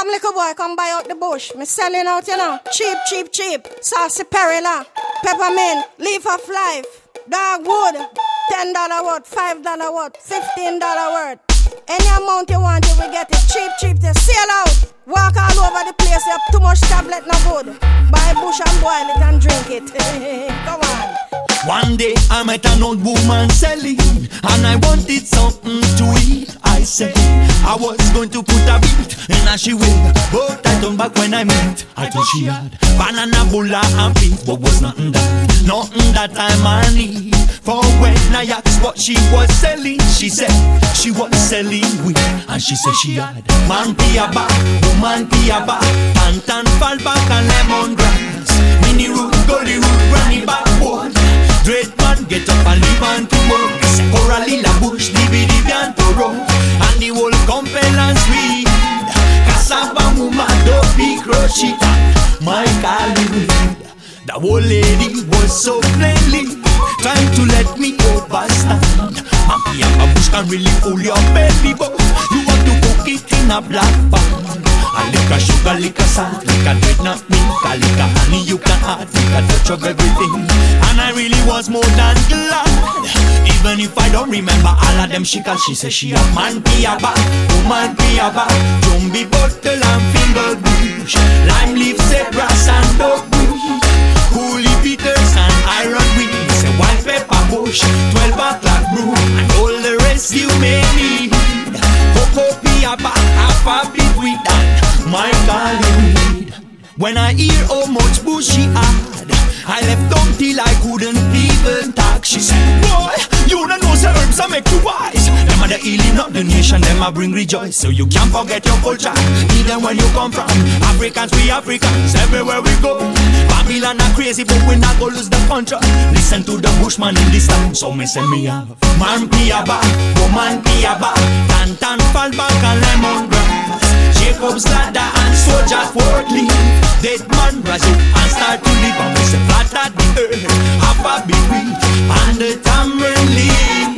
Come little boy, come buy out the bush. Me selling out, you know. Cheap, cheap, cheap. Sarsaparilla, peppermint, leaf of life, dogwood, $10 worth, $5 worth, $15 worth. Any amount you want, you will get it. Cheap, cheap, to sell out. Walk all over the place, you have too much tablet, no good. Buy bush and boil it and drink it. Come on. One day I met an old woman selling, and I wanted something to eat. I said I was going to put a beat in her she will, but I turned back when I met. I thought she had banana, bulla and beef, but was nothing that I need. For when I asked what she was selling, she said she was selling weed. And she said she had man piaba, woman piaba, pantan, fallback and lemongrass, mini root, gully root, granny backboard. Great man, get up and leave and to work. Coralilla bush, DVD and toro, and the whole compel and sweet. Cassava, muma, dopey, crochita, my Cali. The old lady was so plainly trying to let me overstand. Happy and a bush can really fool your belly, but you want to cook it in a black pan. A liquor sugar, liquor salt, liquor dread not milk, a liquor honey you can add, liquor touch of everything. And I really was more than glad, even if I don't remember all of them shikers. She said she a man piaba, woman piaba, jumbi bottle and finger bush, lime leaf, grass and dogwood, coolie peters and iron weeds, a white pepper bush, 12 o'clock brew, and all the rest you may need. Cocoa piaba, half a bit with that, my Cali weed. When I hear how much bush she had, I left down till I couldn't even talk. She said, boy, you don't know the herbs that make you wise. Them are the healing of the nation, them are bring rejoice. So you can't forget your culture, even when you come from. Africans, we Africans, everywhere we go. Babylon are crazy, but we not go lose the country. Listen to the bushman in this town, so me send me off. Man piaba, woman piaba, tantan, fallback and lemongrass, Jacob's ladder and soldier Fort Lee. Dead man rise up and start to live, and we say flat at the earth, half a big wheat and the tamarind leaf,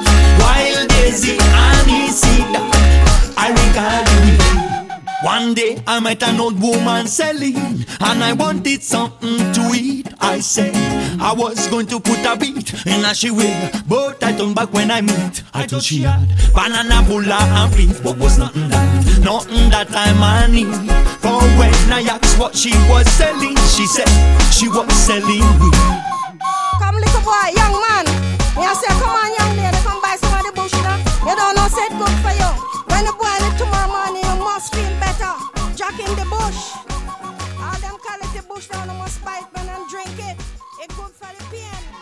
wild daisy and seed. I recall the one day I met an old woman selling, and I wanted something to eat. I said I was going to put a beat in her she will, but I turned back when I met. I thought she had banana, bulla and beef, but was nothing that I need. For when I asked what she was selling, she said she was selling weed. Come little boy, young man. You say come on young lady, come buy some of the bush now. You don't know say it good for you. When you boil it tomorrow morning, you must feel better. Jack in the bush. All them quality bush down, you must buy it man and drink it. It's good for the pain.